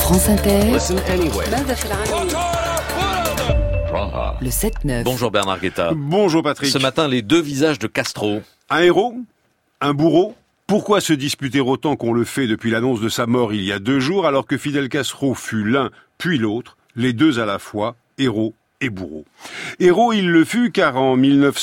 France Inter, Listen anyway. le 7-9. Bonjour Bernard Guetta. Bonjour Patrick. Ce matin, les deux visages de Castro. Un héros, un bourreau. Pourquoi se disputer autant qu'on le fait depuis l'annonce de sa mort il y a 2 jours, alors que Fidel Castro fut l'un puis l'autre, les deux à la fois, héros et bourreau. Héros, il le fut car en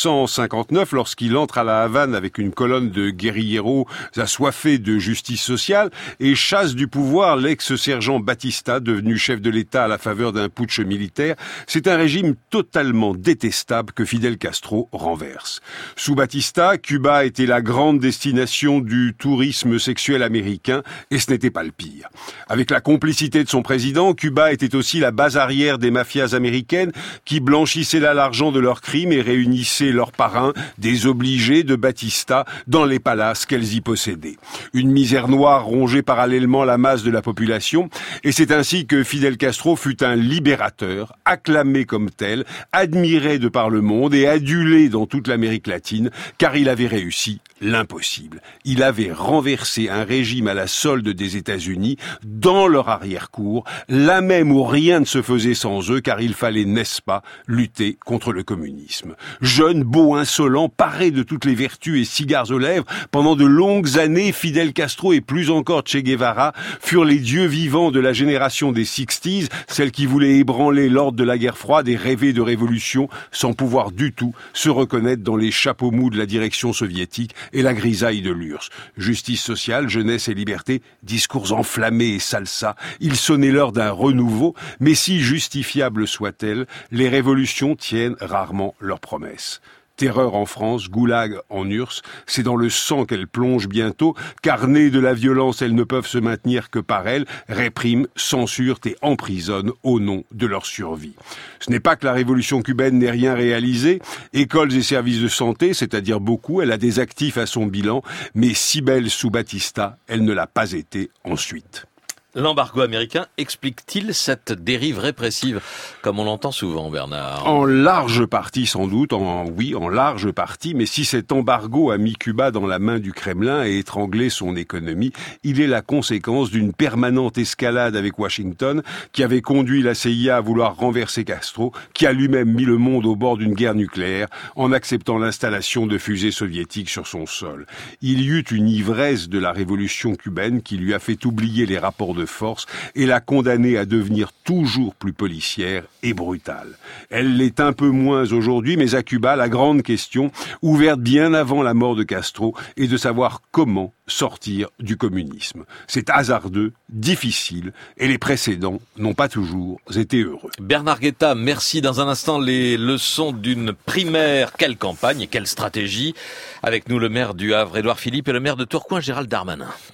1959, lorsqu'il entre à La Havane avec une colonne de guérilleros assoiffés de justice sociale et chasse du pouvoir l'ex-sergent Batista, devenu chef de l'État à la faveur d'un putsch militaire, c'est un régime totalement détestable que Fidel Castro renverse. Sous Batista, Cuba était la grande destination du tourisme sexuel américain et ce n'était pas le pire. Avec la complicité de son président, Cuba était aussi la base arrière des mafias américaines qui blanchissaient là l'argent de leurs crimes et réunissaient leurs parrains, des obligés de Batista, dans les palaces qu'elles y possédaient. Une misère noire rongeait parallèlement la masse de la population, et c'est ainsi que Fidel Castro fut un libérateur, acclamé comme tel, admiré de par le monde et adulé dans toute l'Amérique latine, car il avait réussi l'impossible. Il avait renversé un régime à la solde des États-Unis, dans leur arrière-cour, là même où rien ne se faisait sans eux, car il fallait, n'est-ce pas, lutter contre le communisme. Jeune, beau, insolent, paré de toutes les vertus et cigares aux lèvres, pendant de longues années, Fidel Castro et plus encore Che Guevara furent les dieux vivants de la génération des 60s, celle qui voulait ébranler l'ordre de la guerre froide et rêver de révolution sans pouvoir du tout se reconnaître dans les chapeaux mous de la direction soviétique et la grisaille de l'URSS. Justice sociale, jeunesse et liberté, discours enflammés et salsa, il sonnait l'heure d'un renouveau, mais si justifiable soit-elle, les révolutions tiennent rarement leurs promesses. Terreur en France, goulag en URSS, c'est dans le sang qu'elles plongent bientôt, car nées de la violence, elles ne peuvent se maintenir que par elle, répriment, censurent et emprisonnent au nom de leur survie. Ce n'est pas que la révolution cubaine n'ait rien réalisé, écoles et services de santé, c'est-à-dire beaucoup, elle a des actifs à son bilan, mais si belle sous Batista, elle ne l'a pas été ensuite. L'embargo américain explique-t-il cette dérive répressive, comme on l'entend souvent, Bernard? En large partie, sans doute, en large partie, mais si cet embargo a mis Cuba dans la main du Kremlin et étranglé son économie, il est la conséquence d'une permanente escalade avec Washington, qui avait conduit la CIA à vouloir renverser Castro, qui a lui-même mis le monde au bord d'une guerre nucléaire, en acceptant l'installation de fusées soviétiques sur son sol. Il y eut une ivresse de la révolution cubaine qui lui a fait oublier les rapports de force et l'a condamnée à devenir toujours plus policière et brutale. Elle l'est un peu moins aujourd'hui, mais à Cuba, la grande question, ouverte bien avant la mort de Castro, est de savoir comment sortir du communisme. C'est hasardeux, difficile, et les précédents n'ont pas toujours été heureux. Bernard Guetta, merci. Dans un instant, les leçons d'une primaire. Quelle campagne et quelle stratégie? Avec nous, le maire du Havre, Édouard Philippe, et le maire de Tourcoing, Gérald Darmanin.